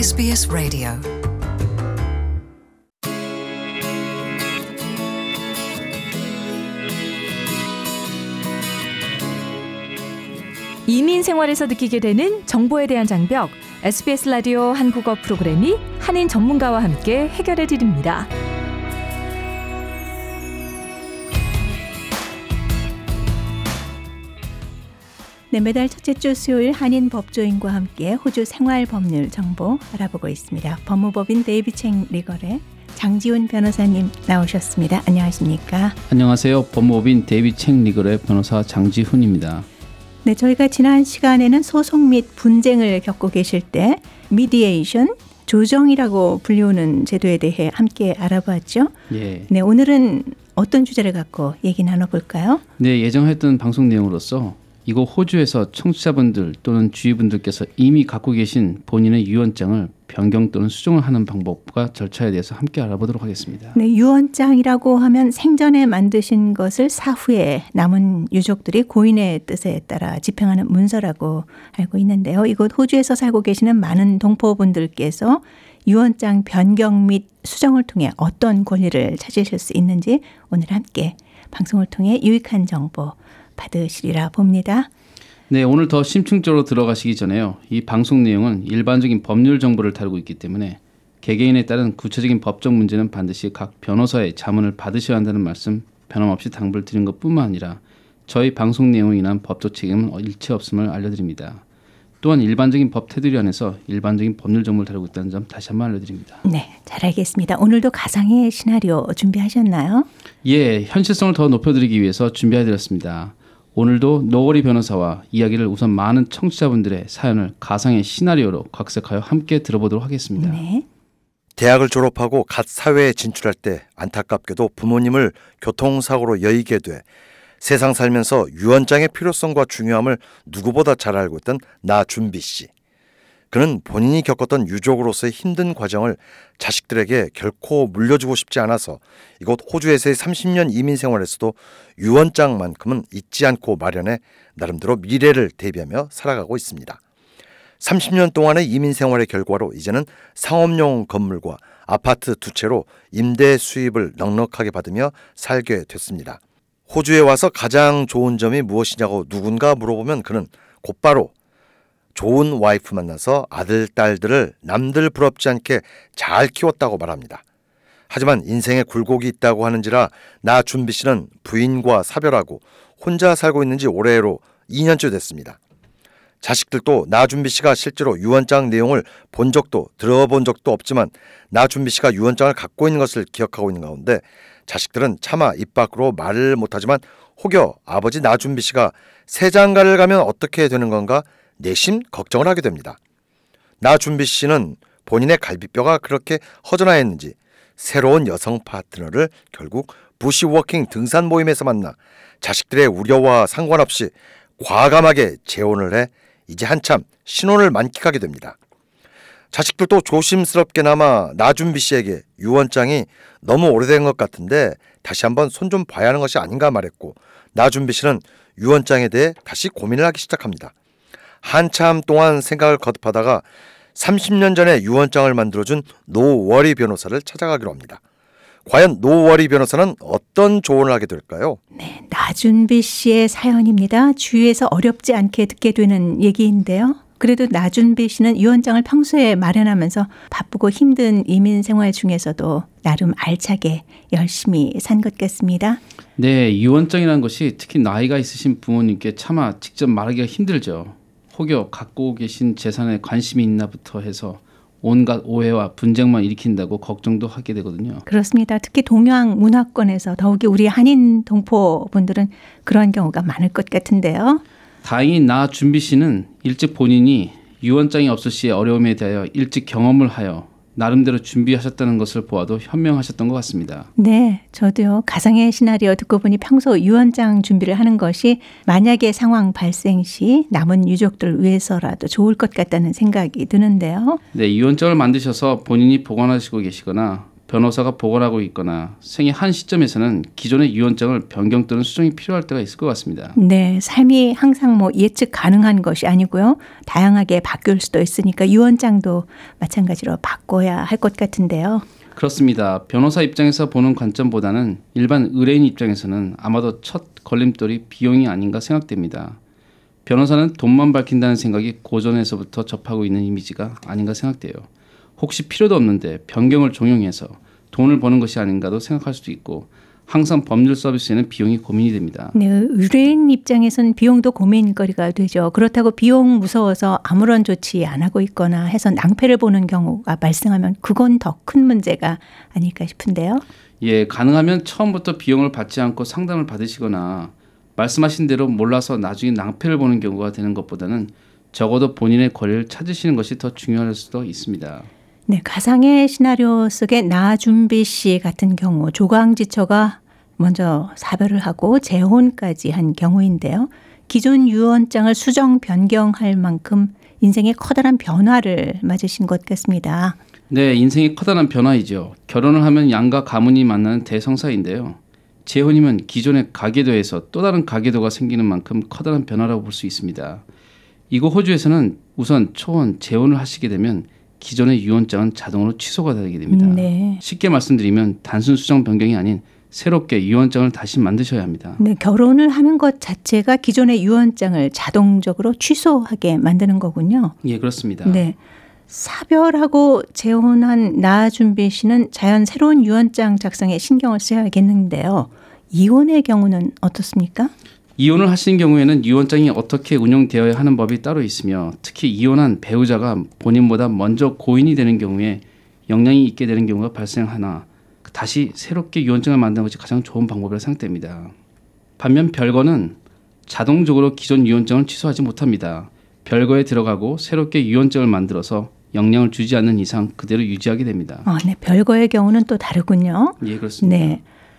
SBS Radio. 이민 생활에서 느끼게 되는 정보에 대한 장벽, SBS 라디오 한국어 프로그램이 한인 전문가와 함께 해결해 드립니다. 네, 매달 첫째 주 수요일 한인 법조인과 함께 호주 생활 법률 정보 알아보고 있습니다. 법무법인 데이비챙 리걸의 장지훈 변호사님 나오셨습니다. 안녕하십니까? 안녕하세요. 법무법인 데이비챙 리걸의 변호사 장지훈입니다. 네, 저희가 지난 시간에는 소송 및 분쟁을 겪고 계실 때 미디에이션, 조정이라고 불리우는 제도에 대해 함께 알아봤죠. 예. 네, 오늘은 어떤 주제를 갖고 얘기 나눠볼까요? 네, 예정했던 방송 내용으로서 이곳 호주에서 청취자분들 또는 주위분들께서 이미 갖고 계신 본인의 유언장을 변경 또는 수정을 하는 방법과 절차에 대해서 함께 알아보도록 하겠습니다. 네, 유언장이라고 하면 생전에 만드신 것을 사후에 남은 유족들이 고인의 뜻에 따라 집행하는 문서라고 알고 있는데요. 이곳 호주에서 살고 계시는 많은 동포분들께서 유언장 변경 및 수정을 통해 어떤 권리를 찾으실 수 있는지 오늘 함께 방송을 통해 유익한 정보 받으시리라 봅니다. 네, 오늘 더 심층적으로 들어가시기 전에요. 이 방송 내용은 일반적인 법률 정보를 다루고 있기 때문에 개개인에 따른 구체적인 법적 문제는 반드시 각 변호사의 자문을 받으셔야 한다는 말씀 변함없이 당부를 드린 것뿐만 아니라 저희 방송 내용으로 인한 법적 책임은 일체 없음을 알려드립니다. 또한 일반적인 법 테두리 안에서 일반적인 법률 정보를 다루고 있다는 점 다시 한번 알려드립니다. 네, 잘 알겠습니다. 오늘도 가상의 시나리오 준비하셨나요? 예, 현실성을 더 높여드리기 위해서 준비해드렸습니다. 오늘도 노거리 변호사와 이야기를 우선 많은 청취자분들의 사연을 가상의 시나리오로 각색하여 함께 들어보도록 하겠습니다. 네. 대학을 졸업하고 갓 사회에 진출할 때 안타깝게도 부모님을 교통사고로 여의게 돼 세상 살면서 유언장의 필요성과 중요함을 누구보다 잘 알고 있던 나준비 씨. 그는 본인이 겪었던 유족으로서의 힘든 과정을 자식들에게 결코 물려주고 싶지 않아서 이곳 호주에서의 30년 이민 생활에서도 유언장만큼은 잊지 않고 마련해 나름대로 미래를 대비하며 살아가고 있습니다. 30년 동안의 이민 생활의 결과로 이제는 상업용 건물과 아파트 2채로 임대 수입을 넉넉하게 받으며 살게 됐습니다. 호주에 와서 가장 좋은 점이 무엇이냐고 누군가 물어보면 그는 곧바로 좋은 와이프 만나서 아들, 딸들을 남들 부럽지 않게 잘 키웠다고 말합니다. 하지만 인생에 굴곡이 있다고 하는지라 나준비 씨는 부인과 사별하고 혼자 살고 있는 지 올해로 2년째 됐습니다. 자식들도 나준비 씨가 실제로 유언장 내용을 본 적도 들어본 적도 없지만 나준비 씨가 유언장을 갖고 있는 것을 기억하고 있는 가운데 자식들은 차마 입 밖으로 말을 못하지만 혹여 아버지 나준비 씨가 세장가를 가면 어떻게 되는 건가 내심 걱정을 하게 됩니다. 나준비 씨는 본인의 갈비뼈가 그렇게 허전하였는지 새로운 여성 파트너를 결국 부시워킹 등산 모임에서 만나 자식들의 우려와 상관없이 과감하게 재혼을 해 이제 한참 신혼을 만끽하게 됩니다. 자식들도 조심스럽게나마 나준비 씨에게 유언장이 너무 오래된 것 같은데 다시 한번 손 좀 봐야 하는 것이 아닌가 말했고 나준비 씨는 유언장에 대해 다시 고민을 하기 시작합니다. 한참 동안 생각을 거듭하다가 30년 전에 유언장을 만들어준 노워리 변호사를 찾아가기로 합니다. 과연 노워리 변호사는 어떤 조언을 하게 될까요? 네, 나준비 씨의 사연입니다. 주위에서 어렵지 않게 듣게 되는 얘기인데요. 그래도 나준비 씨는 유언장을 평소에 마련하면서 바쁘고 힘든 이민 생활 중에서도 나름 알차게 열심히 산 것 같습니다. 네, 유언장이라는 것이 특히 나이가 있으신 부모님께 차마 직접 말하기가 힘들죠. 혹여 갖고 계신 재산에 관심이 있나부터 해서 온갖 오해와 분쟁만 일으킨다고 걱정도 하게 되거든요. 그렇습니다. 특히 동양 문화권에서 더욱이 우리 한인 동포분들은 그런 경우가 많을 것 같은데요. 다행히 나준비 씨는 일찍 본인이 유언장이 없을 시의 어려움에 대하여 일찍 경험을 하여 나름대로 준비하셨다는 것을 보아도 현명하셨던 것 같습니다. 네, 저도요. 가상의 시나리오 듣고 보니 평소 유언장 준비를 하는 것이 만약의 상황 발생 시 남은 유족들 위해서라도 좋을 것 같다는 생각이 드는데요. 네, 유언장을 만드셔서 본인이 보관하시고 계시거나 변호사가 보관하고 있거나 생애 한 시점에서는 기존의 유언장을 변경 또는 수정이 필요할 때가 있을 것 같습니다. 네, 삶이 항상 뭐 예측 가능한 것이 아니고요. 다양하게 바뀔 수도 있으니까 유언장도 마찬가지로 바꿔야 할 것 같은데요. 그렇습니다. 변호사 입장에서 보는 관점보다는 일반 의뢰인 입장에서는 아마도 첫 걸림돌이 비용이 아닌가 생각됩니다. 변호사는 돈만 밝힌다는 생각이 고전에서부터 접하고 있는 이미지가 아닌가 생각돼요. 혹시 필요도 없는데 변경을 종용해서 돈을 버는 것이 아닌가도 생각할 수도 있고 항상 법률 서비스에는 비용이 고민이 됩니다. 네, 의뢰인 입장에선 비용도 고민거리가 되죠. 그렇다고 비용 무서워서 아무런 조치 안 하고 있거나 해서 낭패를 보는 경우가 발생하면 그건 더 큰 문제가 아닐까 싶은데요. 예, 가능하면 처음부터 비용을 받지 않고 상담을 받으시거나 말씀하신 대로 몰라서 나중에 낭패를 보는 경우가 되는 것보다는 적어도 본인의 권리를 찾으시는 것이 더 중요할 수도 있습니다. 네, 가상의 시나리오 속의 나준비 씨 같은 경우 조강지처가 먼저 사별을 하고 재혼까지 한 경우인데요. 기존 유언장을 수정 변경할 만큼 인생에 커다란 변화를 맞으신 것 같습니다. 네, 인생의 커다란 변화이죠. 결혼을 하면 양가 가문이 만나는 대성사인데요. 재혼이면 기존의 가계도에서 또 다른 가계도가 생기는 만큼 커다란 변화라고 볼 수 있습니다. 이곳 호주에서는 우선 초혼, 재혼을 하시게 되면 기존의 유언장은 자동으로 취소가 되게 됩니다. 네. 쉽게 말씀드리면 단순 수정 변경이 아닌 새롭게 유언장을 다시 만드셔야 합니다. 네, 결혼을 하는 것 자체가 기존의 유언장을 자동적으로 취소하게 만드는 거군요. 예, 그렇습니다. 네. 사별하고 재혼한 나준비 씨는 자연 새로운 유언장 작성에 신경을 써야겠는데요. 이혼의 경우는 어떻습니까? 이혼을 하신 경우에는 유언장이 어떻게 운영되어야 하는 법이 따로 있으며 특히 이혼한 배우자가 본인보다 먼저 고인이 되는 경우에 영향이 있게 되는 경우가 발생하나 다시 새롭게 유언장을 만드는 것이 가장 좋은 방법이라 생각됩니다. 반면 별거는 자동적으로 기존 유언장을 취소하지 못합니다. 별거에 들어가고 새롭게 유언장을 만들어서 영향을 주지 않는 이상 그대로 유지하게 됩니다. 네, 별거의 경우는 또 다르군요. 예, 그렇습니다. 네.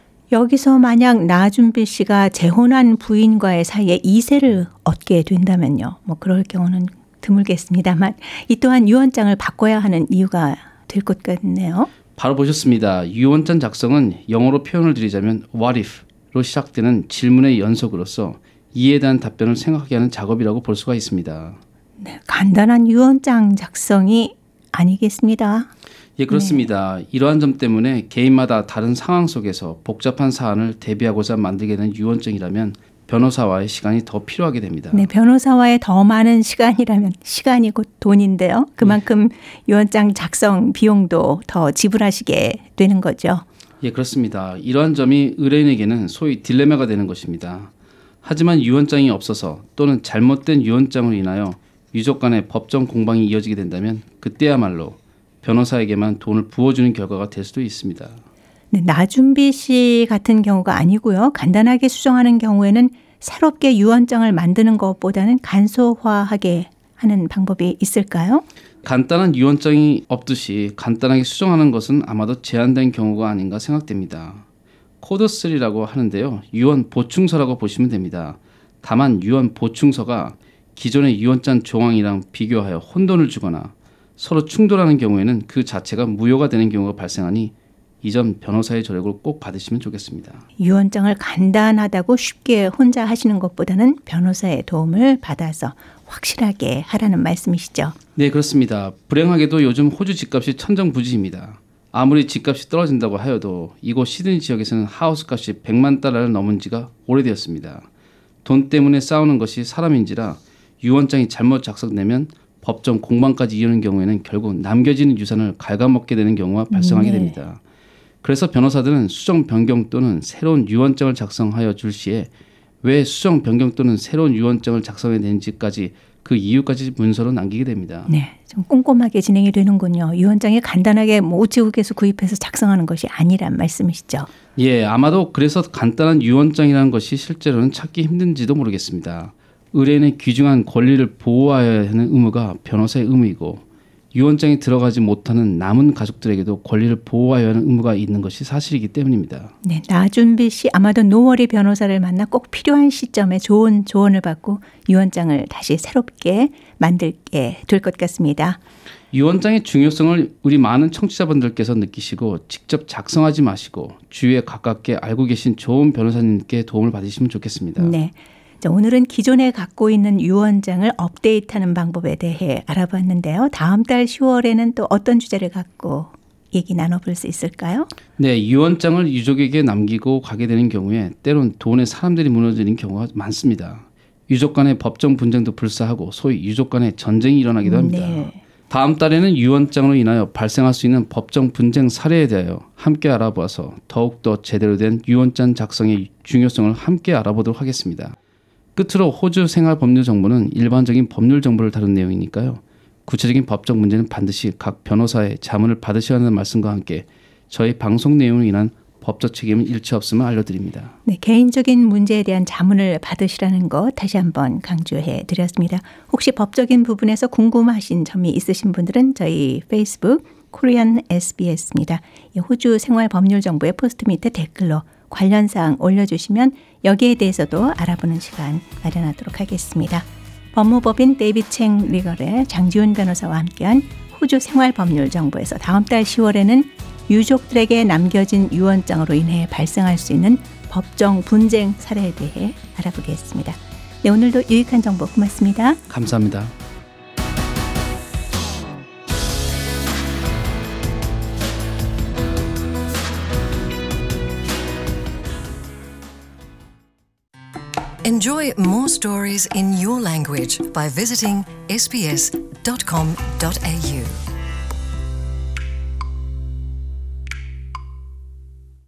여기서 만약 나준비 씨가 재혼한 부인과의 사이에 이세를 얻게 된다면요. 뭐 그럴 경우는 드물겠습니다만 이 또한 유언장을 바꿔야 하는 이유가 될 것 같네요. 바로 보셨습니다. 유언장 작성은 영어로 표현을 드리자면 what if로 시작되는 질문의 연속으로서 이에 대한 답변을 생각하게 하는 작업이라고 볼 수가 있습니다. 네, 간단한 유언장 작성이 아니겠습니다. 예, 그렇습니다. 이러한 점 때문에 개인마다 다른 상황 속에서 복잡한 사안을 대비하고자 만들게 된 유언장이라면 변호사와의 시간이 더 필요하게 됩니다. 네, 변호사와의 더 많은 시간이라면 시간이 곧 돈인데요. 그만큼 유언장 작성 비용도 더 지불하시게 되는 거죠. 예, 그렇습니다. 이러한 점이 의뢰인에게는 소위 딜레마가 되는 것입니다. 하지만 유언장이 없어서 또는 잘못된 유언장으로 인하여 유족 간의 법정 공방이 이어지게 된다면 그때야말로 변호사에게만 돈을 부어주는 결과가 될 수도 있습니다. 네, 나준비 씨 같은 경우가 아니고요. 간단하게 수정하는 경우에는 새롭게 유언장을 만드는 것보다는 간소화하게 하는 방법이 있을까요? 간단한 유언장이 없듯이 간단하게 수정하는 것은 아마도 제한된 경우가 아닌가 생각됩니다. 코드 3라고 하는데요. 유언 보충서라고 보시면 됩니다. 다만 유언 보충서가 기존의 유언장 조항이랑 비교하여 혼돈을 주거나 서로 충돌하는 경우에는 그 자체가 무효가 되는 경우가 발생하니 이 점 변호사의 조력을 꼭 받으시면 좋겠습니다. 유언장을 간단하다고 쉽게 혼자 하시는 것보다는 변호사의 도움을 받아서 확실하게 하라는 말씀이시죠? 네, 그렇습니다. 불행하게도 요즘 호주 집값이 천정부지입니다. 아무리 집값이 떨어진다고 하여도 이곳 시드니 지역에서는 하우스 값이 100만 달러를 넘은 지가 오래되었습니다. 돈 때문에 싸우는 것이 사람인지라 유언장이 잘못 작성되면 법정 공방까지 이르는 경우에는 결국 남겨지는 유산을 갉아먹게 되는 경우가 발생하게 됩니다. 그래서 변호사들은 수정 변경 또는 새로운 유언장을 작성하여 줄 시에 왜 수정 변경 또는 새로운 유언장을 작성해낸지까지 그 이유까지 문서로 남기게 됩니다. 네, 좀 꼼꼼하게 진행이 되는군요. 유언장이 간단하게 우체국에서 구입해서 작성하는 것이 아니란 말씀이시죠? 예, 아마도 그래서 간단한 유언장이라는 것이 실제로는 찾기 힘든지도 모르겠습니다. 의뢰인의 귀중한 권리를 보호해야 하는 의무가 변호사의 의무이고 유언장에 들어가지 못하는 남은 가족들에게도 권리를 보호해야 하는 의무가 있는 것이 사실이기 때문입니다. 네, 나준비 씨 아마도 노월이 변호사를 만나 꼭 필요한 시점에 좋은 조언을 받고 유언장을 다시 새롭게 만들게 될 것 같습니다. 유언장의 중요성을 우리 많은 청취자분들께서 느끼시고 직접 작성하지 마시고 주위에 가깝게 알고 계신 좋은 변호사님께 도움을 받으시면 좋겠습니다. 네. 자, 오늘은 기존에 갖고 있는 유언장을 업데이트하는 방법에 대해 알아봤는데요. 다음 달 10월에는 또 어떤 주제를 갖고 얘기 나눠볼 수 있을까요? 네, 유언장을 유족에게 남기고 가게 되는 경우에 때론 돈에 사람들이 무너지는 경우가 많습니다. 유족 간의 법정 분쟁도 불사하고 소위 유족 간의 전쟁이 일어나기도 합니다. 네. 다음 달에는 유언장으로 인하여 발생할 수 있는 법정 분쟁 사례에 대하여 함께 알아보아서 더욱더 제대로 된 유언장 작성의 중요성을 함께 알아보도록 하겠습니다. 끝으로 호주 생활법률정보는 일반적인 법률 정보를 다룬 내용이니까요. 구체적인 법적 문제는 반드시 각 변호사의 자문을 받으셔야 하는 말씀과 함께 저희 방송 내용으로 인한 법적 책임은 일체 없음을 알려드립니다. 네, 개인적인 문제에 대한 자문을 받으시라는 거 다시 한번 강조해 드렸습니다. 혹시 법적인 부분에서 궁금하신 점이 있으신 분들은 저희 페이스북 코리안 SBS입니다. 호주 생활법률정보의 포스트 밑에 댓글로 관련 사항 올려주시면 여기에 대해서도 알아보는 시간 마련하도록 하겠습니다. 법무법인 데이비드 챙 리걸의 장지훈 변호사와 함께한 호주 생활법률정보에서 다음 달 10월에는 유족들에게 남겨진 유언장으로 인해 발생할 수 있는 법정 분쟁 사례에 대해 알아보겠습니다. 네, 오늘도 유익한 정보 고맙습니다. 감사합니다. Enjoy more stories in your language by visiting sbs.com.au.